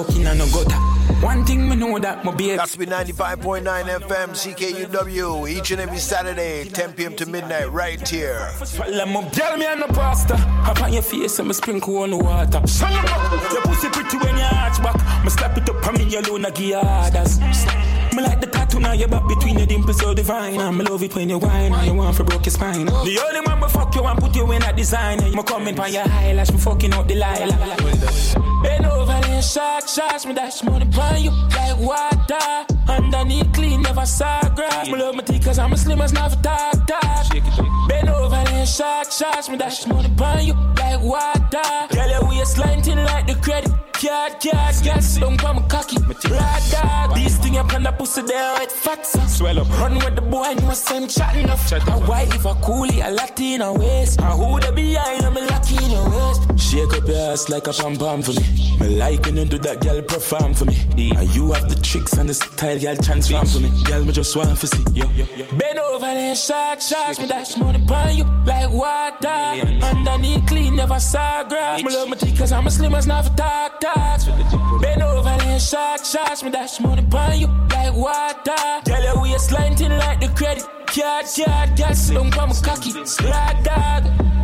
One thing me know that my baby. That's be ninety-five point nine F M C K U W each and every Saturday, ten p.m. to midnight, right here. Swallow my girl, me and no pasta. Hop on your face and me sprinkle on the water. Your pussy pretty when you arch back. Me slap it up on me alone, I give you orders. Me like the tattoo now your back between your dimples so divine. And me love it when you whine and you want for broke your spine. The only man me fuck you and put you in a designer. Me coming by your eyelash, me fucking out the lila. Bend over and shot, shots, me dash money pan you like water. Underneath clean, never saw grass. Me love my teeth cause I'm a slim as never talk, talk. Bend over and shot, shots, me dash money pan you like water. Girl, your waistline thin like the credit. Card, card, gas, don't come a cocky. Ride dog, these things up on the pussy there, it fat so. Swell up, run with the boy, no same chatting up. A white if a coolie, a Latina waist. A who the behind, I'm a Latina waist. Shake up your ass like a pam pam for me. Me like when you do that, girl, perform for me. And you have the tricks and the style, girl, transform for me. Girl, me just want to see, yo, yo, yo. Bend over and shot, shots, me dash money pan you like water. Underneath clean, never saw grass. Me love my teeth cause I'm a slim as never talk, talk. Bend over and shot, shots, me dash money pan you like water. Girl, your waistline thin like the credit. Card, card, gas, don't come a cocky. Ride dog.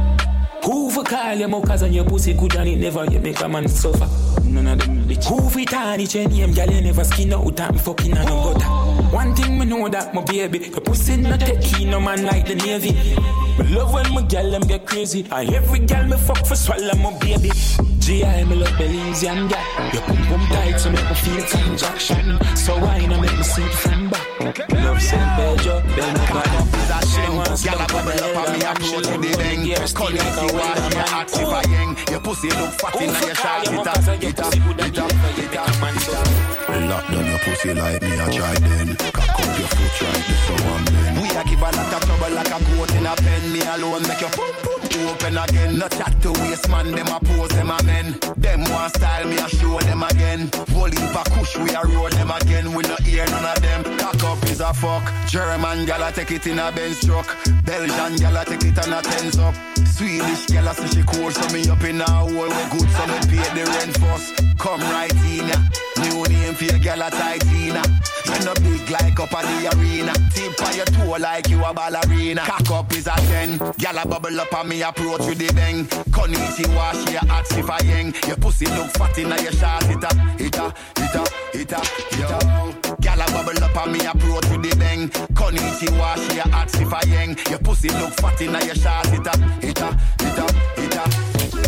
Who for call your mouth cause on your pussy good and it never you make a man suffer. None of them bitch. Who fit on each and name, girl, you never skin out and fucking and no gutter. One thing me know that my baby, the pussy not take key, no man like the Navy. Me love when my girl them get crazy. And every girl me fuck for swallow my baby. G I me love Belize and girl. You pum pum tight so make me feel transaction. So why not make me see from back? Love Saint Pedro, then me body. She wants to bubble up on me and roll to the bang. Call it you are here active a yang. Your pussy look fat in your shot. It up, it up, it up, it up. Lock down your pussy like me, I try then. Cock up your foot right, this so I'm then. We a give a lot of trouble like a goat in a pen. Me alone make your pum pum open again. No chat to waste man, them a pose, them a men. Them one style, me a show them again. Whole heap a kush, we a roll them again. We no hear none of them. Cock up is a fuck. German gal a take it in a Benz truck. Belgian gal a take it on a tens up. Swedish gal a say she cool, so me up in a hole. We good, so me pay the rent first. Come right in ya. New name for your gal a Titina. You no big like up at the arena. Tip on your toe like you a ballerina. Cock up is a ten. Gal a bubble up on me approach with the bang. Konnichi wash your hot if I yang. Your pussy look fat in your shot. It a, it a, it a, it a, it a. Gal a bubble up on me approach with the bang. Konnichi wash your hot if I yang. Your pussy look fat in your shot. It a, it a, it a, it a.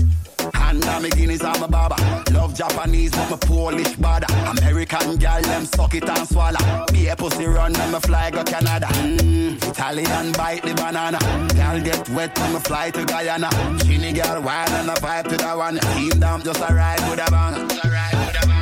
And I'm a Guinness, I'm a baba. Love Japanese, but my Polish bada. American gal, them suck it and swallow. Be a pussy run, and me fly go Canada. Mm, Italian bite the banana. Gal get wet when me fly to Guyana. Skinny gal wild and a vibe to that one. Team down, just a ride with a bang.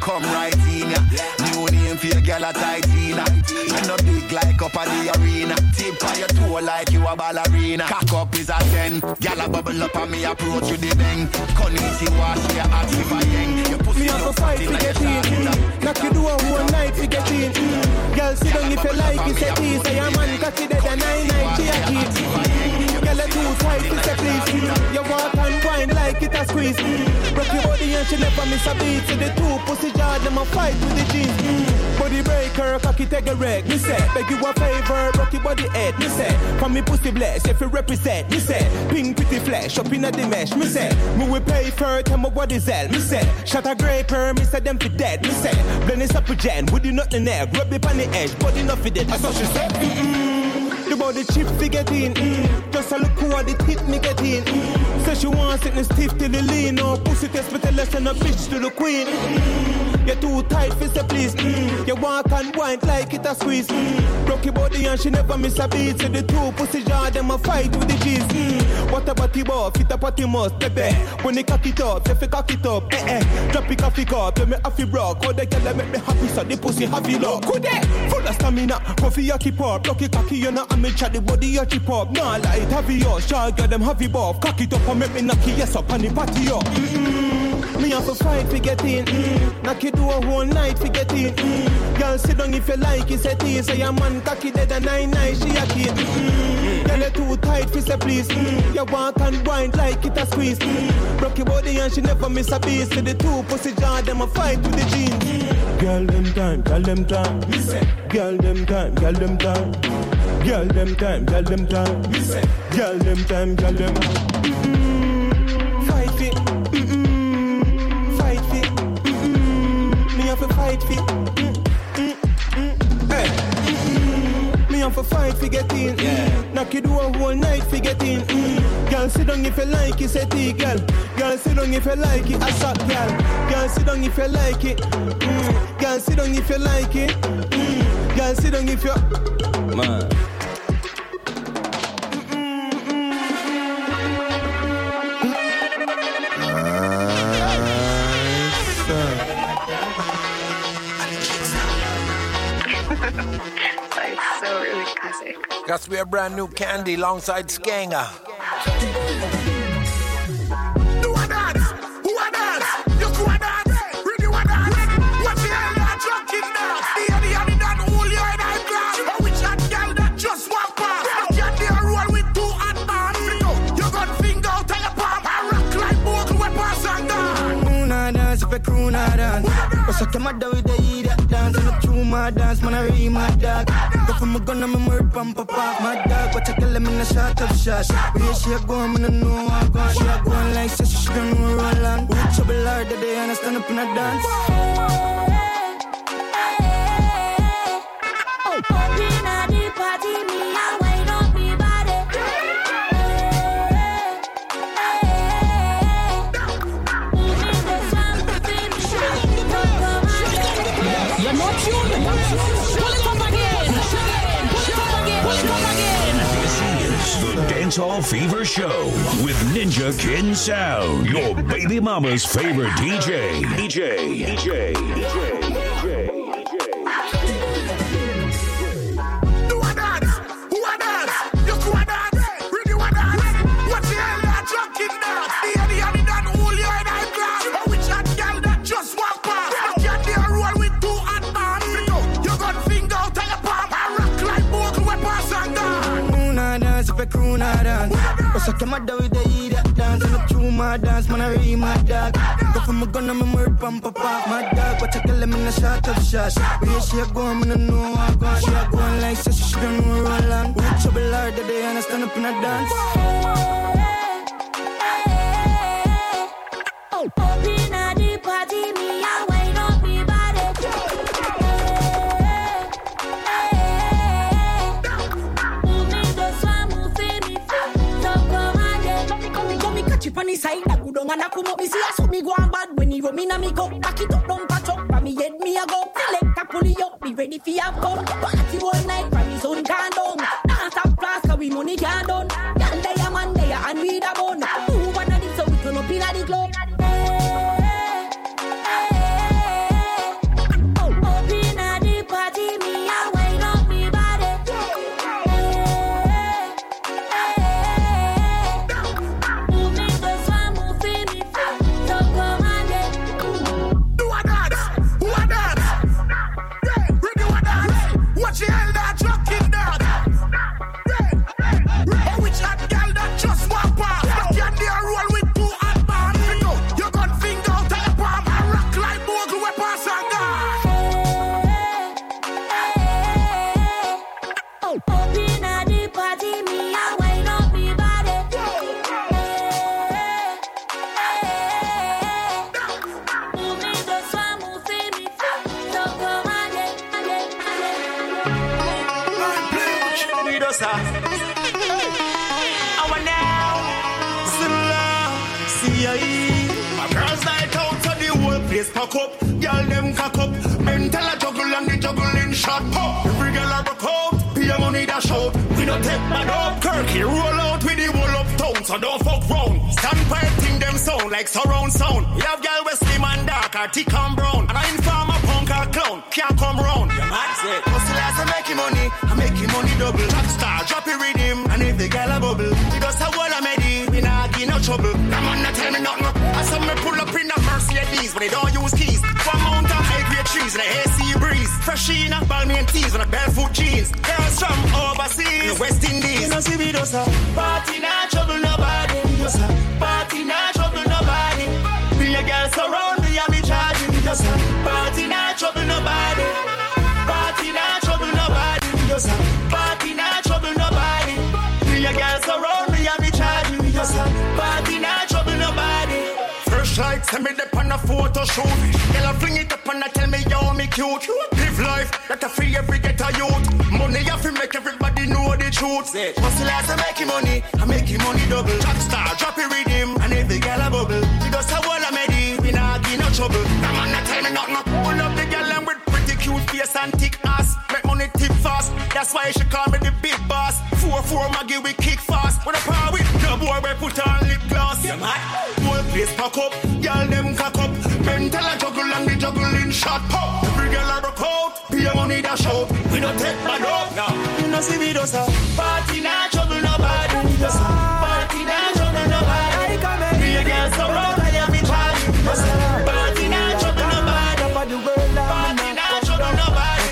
come right in ya. New name for your girl a Titina. You no big like up at the arena. Tip on your toe like you a ballerina. Cock up is a ten. Girl a bubble up and me approach you the bang. Konisi wash your ass if I hang. Your pussy no fat in your shot. Knock you do a whole night to get in. Girl sit down if you like it's a tease. Say a man catch it at a nine night to your kids. Girl a too tight it's a please. You walk and wind like it a squeeze. Rock your body and she never miss a beat. See the two pussy jar them a fight with the jeans. Body breaker, cocky take a wreck. Me say, beg you a favor, rock your body head. Me say, from me pussy bless, if you represent. Me say, pink pretty flesh, up in a the mesh. Me say, me will pay for it, tell me what is that. Me say, shot a graper, me say them for dead. Me say, blend this up with Jen, would you not the neck, rub it on the edge, body not for dead. That's what she said. Mm-mm. The body chip fi get in. Mm. Just a look who the tip me get in. Mm. Say she wants it and stiff till the lean. No pussy test me tell us and a bitch to the queen. Mm. You're too tight for say please. Mm. You walk and wind like it a squeeze. Mm. Rock your body and she never miss a beat. So the two pussy jar them a fight with the G's. Mm. What about the ball? Fit up at the must, baby. When they cock it up, if you cock it up, eh eh. Drop it coffee cup, let me happy rock. All the girl make me happy so the pussy happy look. Good day, full of stamina. Coffee you keep up, rock it cocky you know. Me chat the body you chip up. Nah like heavy yours. Sure girl them heavy buff. Cock it up and make me knock it yes up and the party up. Mm-mm. Me have to fight to get in. Mm. Knock it do a whole night to get in. Mm. Girl sit down if you like it. Say tease. Say your man cocky dead a nine night she a kid. Mm. Girl you too tight for say please. Mm. You walk and wind like it a squeeze. Mm. Rock your body and she never miss a beat. See the two pussy jar them a fight with the jeans. Mm. Girl them time, girl them time. Girl them time, girl them time. Girl them time, girl them time. Girl them time, girl them time. Mm-mm. Fight it, mm-mm. Fight it, mm-mm. Me have to fight it, mm-mm. Hey. Mm-mm. Me have to fight for get in. Yeah. Knock you do a whole night for get in. Mm. Girl sit down if you like it, say tea, girl. Girl sit down if you like it, I suck, girl. Girl sit down if you like it. Mm. Girl sit down if you like it. Mm. Girl sit down if you. Man. Got to be a brand new Candy alongside Skanga. Do a dance, who a dance, you who a dance, really a dance. What the hell that drunken dance? The other hand that hold you in high class. Or which that girl that just walk past. You can't dare roll with two hot arms. You got finger out of your palm. I rock like bogle with pass and gone. Una dance, if a crew na dance. But so come out with the idiot dance. And the true my dance, man I read my dog. Go for my gun and my murder pump up off my dog. But I kill him in a shot of shots. Where she a going, I know I'm going. She a going like so she don't know roll on. With trouble hard that they understand up in a dance. Open a the party, me a wine up me body. You're not tuned. Pull it up again. Pull it up again. Pull it up again. This is the Dancehall Fever Show with Ninja Kin Sound, your baby mama's favorite D J. D J. D J. D J. D J. Do a dance, who a dance, you who a dance, really a dance. What the hell that drunken dance? The other hand that hold you in high class. Or which that girl that just walk past. You can't dare roll with two hot arms. You got finger out of your palm. I rock like bogle with pass and gone. Una dance, if a crew na dance. But so come out with the idiot dance. And the true my dance, man I read my dog. Go for my gun and my murder pump up off my dog. But I kill him in a shot of shots. Where she a going, I know I'm going. She a going like so she don't know roll on. With trouble hard that they understand up in a dance. Open a the party, me a wine up me body. Move me just one, move me, so come on, yeah. Come me, come me, catch it on the side. That good on and I come up, me see I saw me go on bad. When he run me na me go, back it up, don't patch up. From me head me a go, select a pull it up, be ready for your come. Party all night, from his own can down. Dance up fast, cause we money can done. Y'all there, man there, and we da bone. Move on a this, so we turn up in a the club. dosa. Our now, Zilla, C I E. A girls night out so the whole place pack up. Girl them cock up. Men tell a juggle and the juggling shot pop. Every girl a rock out, pay money dash out. We don't take bad up. Kirky roll out with the whole up town, so don't fuck round. Stand by thing them sound like surround sound. We have girl with slim and dark or thick and brown. And I inform a punk or clown, can't come round. Yeah, that's it. Hustle as I make money, I make money double. Track star, drop it rhythm, and if the girl a bubble, we just a wall of medi, we not give no trouble. Them man not tell me nothing. I saw me pull up in a Mercedes, but they don't use keys. One mount of high grade trees and a A C breeze. Fresh in a Balmain tees and a barefoot jeans. Girls from overseas, West Indies. You know see me dosa. Party not trouble nobody. Dosa. Party not trouble nobody. Be a girl surround me and me charging. Dosa. Party not trouble nobody. Party not trouble nobody. Dosa. Party not trouble nobody. Be a girl surround me and me charging. Dosa. Party not trouble nobody. First light, send me the on a photo shoot. Girl, I fling it up and I tell me yo me cute. Live life, that I free every ghetto youth. Money I feel make everybody know the truth. Hustle as I make money, I make money double. Track star, drop it rhythm, and every girl a bubble. We just a wall of medi, we not give no trouble. Come on, not tell me nothing. Pull up the girl and with pretty cute face and thick ass. Make money tip fast, that's why she call me the big boss. Four four Maggie we kick fast. With a power with the boy we put on lip gloss. Yeah, man. Whole place pack up, girl them cock up. Men tell a juggle and the juggling shot pop. Every girl a rock out, pay money dash out. We don't take bad up, no. You know see me dosa. Party not trouble nobody. Dosa. Party not trouble nobody. Be a girl so round I am in charge. Dosa. Party not trouble nobody. Party not trouble nobody.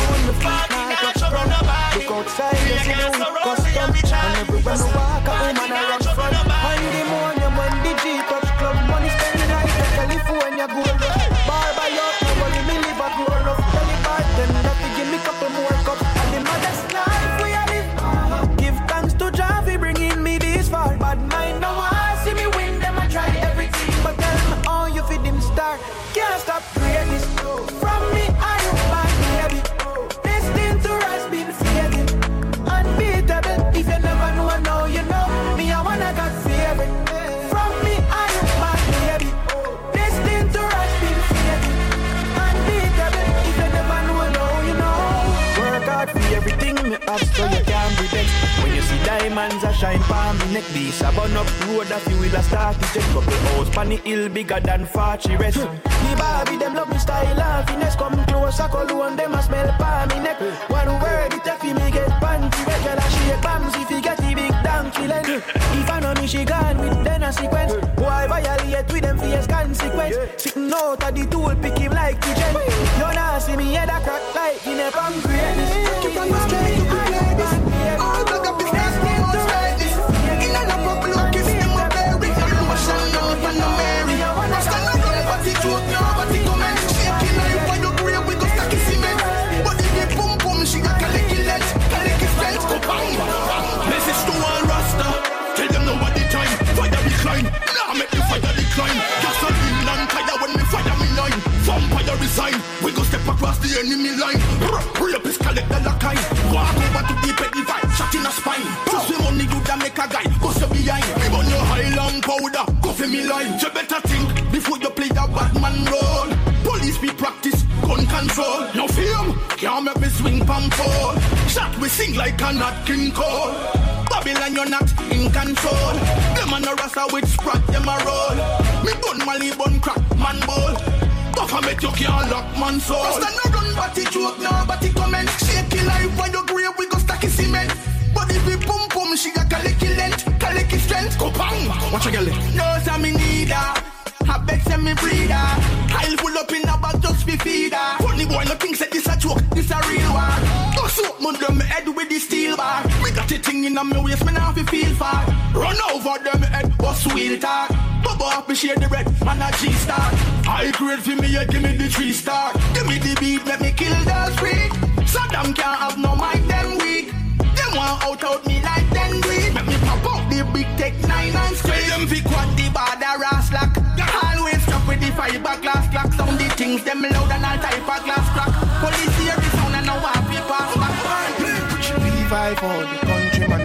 Party not trouble nobody. Look outside, you see the whip custom. And everywhere I walk, a woman a run front. And in the morning when the G touch club, money spending like the California gold rush. Bar by up, I worry me live a grown up. Tell the bartender to give me couple more cups. And the modest life we a live. Give thanks to Jah for bringing me this far. Bad mind no one see me win them I try everything. But tell me how you feed them star. Can't stop praying this. From me I am bad baby. Destined to rise been fading. Unbeatable. If you never know now you know. Me I wanna got favorite. From me I am bad baby. Destined to rise been fading. Unbeatable. If you never know now you know. Work hard for everything me have so you can't be vexed. When you see diamonds a shine palm me neck. This a burn up road that you will a start to check. Couple house pan the hill bigger than Fachi rest. The Barbie them love me style and finesse. Come closer cologne them a smell palm me neck. One word it take me get panty wet. Girl a shake bombs if you get the big donkey leg. If I know me she gone with then a sequence. Boy violate with them face consequence. Sitting out of the tool pick him like the gen. You not see me head a crack like in a pancreas. Keep on straight to the ladies. All the up is nasty to ride this. In a lap of look is them a berry. I'm a shine out and a Mary. Rasta no run but it joke now but it come and shaking like when you grave we go stack it cement. But if you boom boom she got a little length. A little strength go bang. Message to all Rasta. Tell them now what the time. Fire decline. Now make the fire decline. Gasoline and tire when me fire me line. Vampire resign. We go step across the enemy line. Rape is collect the lakai. Walk over to the petty vibe. Shot in a spine. Just we money you that make a guy. Go so behind. We burn your Highland powder. Go for me line. You better think before you play that Batman role. Police be practice. Gun control. No film. Can't make me swing pam fall. Shot we sing like a Nat King Cole. Babylon you're not in control. Them and the rasta with sprat them a roll. Me bun Mali bun crack man ball. Buff I make you can't lock man soul. Rasta no run but it joke now but it come and shake it like when you grave we go stack it cement. But if we pum pum she got calicky length, calicky strength. Go bang. Watch a girl. No say me need her. I bet send me breeder. I'll pull up in a bag just be feeder. Funny boy no think say this a joke, this a real one. Go soak mud them head with the steel bar. We got a thing in a me waist, me now fi feel far. Run over them head, bust wheel talk. Bubble up and share the red, man a G-star. I grade for me, yeah, give me the three star. Give me the beat, let me kill the street. Saddam can't have no mind, them weak. Them want out out me like ten week. Let me pop out the big tech nine and straight. Them fi quad the border ass lock. Always stop with the fiber glass clock. Sound the things, them loud and all type of glass crack. Police hear the sound and now want people pass back. Levi for the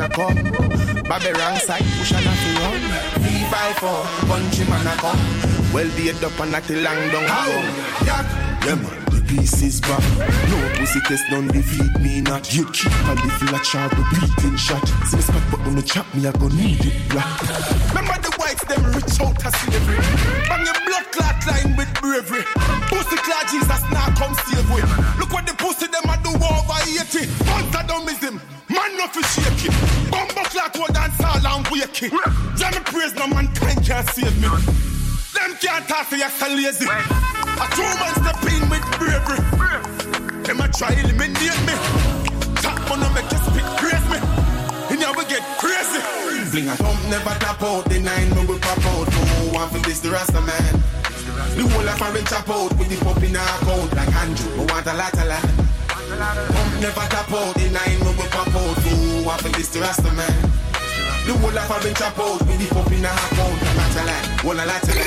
a come. Bobby wrong side, push and a fi run. three five four, country man a come. Well beat up and not the long down. How? Yeah, yeah man, the peace is back. No pussy test don't defeat me not. You keep a little a sharp beating shot. See me spot but on the chop me I go need it black. Remember the whites them rich out a slavery. Bang your blood clot line with bravery. Pussy clot Jesus now come save we. Look what the pussy them a do over eighty. Monster don't miss him. Man no fi shake it. Bumbo clot will dance all and wake it. Jam me praise no mankind can't save me. Them can't talk to you so lazy. A two man step in with bravery. Them a try eliminate me. Top man no make you spit praise me. And now we get crazy. Bling a thump never tap out. The nine me will pop out. No one for this the Rasta man. The whole of a chop out with the pop in our account like Andrew. We want a lot a lot. Thump never tap out. The nine me will pop out. No one for this the Rasta man. The whole of a chop out with the pop in our account. A lot a lot. One a lot a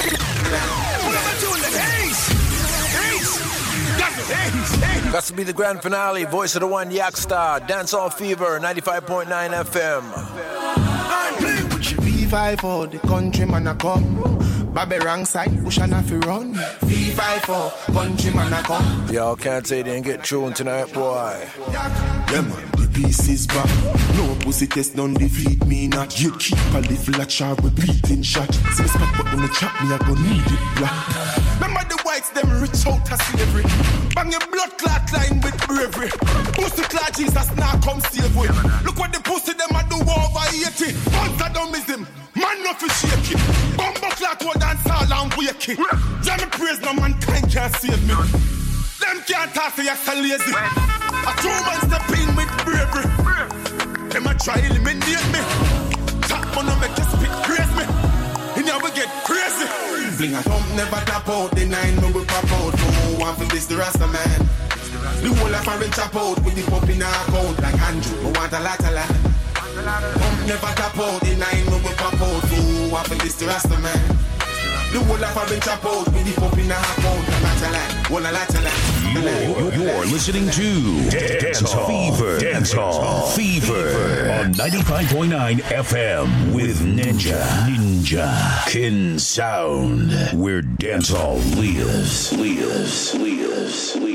lot. Got to be the grand finale. Voice of the One, Yak Star, Dancehall Fever, ninety-five point nine F M. three five four, the country man a come. Bobby wrong side, push and a fi run. three five four, country man a come. Y'all can't say they didn't get tuned tonight, boy. Yeah man, the peace is back. No pussy test don't defeat me not. You keep a little a char with beating shot. See me spot but on the chop me I go need it black. Remember the whites them rich out a slavery. Bang your blood clot line with bravery. Pussy clot Jesus now come save we. Look what the pussy them a do over eighty. Monster don't miss him. Man no fi shake it. Bumbo clot will dance all and wake it. Jam me praise no mankind can't save me. Them can't talk to you so lazy. A two man step in with bravery. Them a try eliminate me. Top man no make you spit praise me. And now we get crazy. Bling a thump never tap out. The nine me will pop out. No one for this the Rasta man. The whole of a chop out with the pop in our account like Andrew. We want a lot a lot. Thump never tap out. The nine me will pop out. No one for this the Rasta man. The whole of a chop out with the pop in our account. A lot a lot. One a lot a lot. You're, you're listening to Dancehall Fever. Dancehall Fever on ninety-five point nine F M with Ninja. Ninja Kin Sound, where dancehall lives, lives, lives, lives.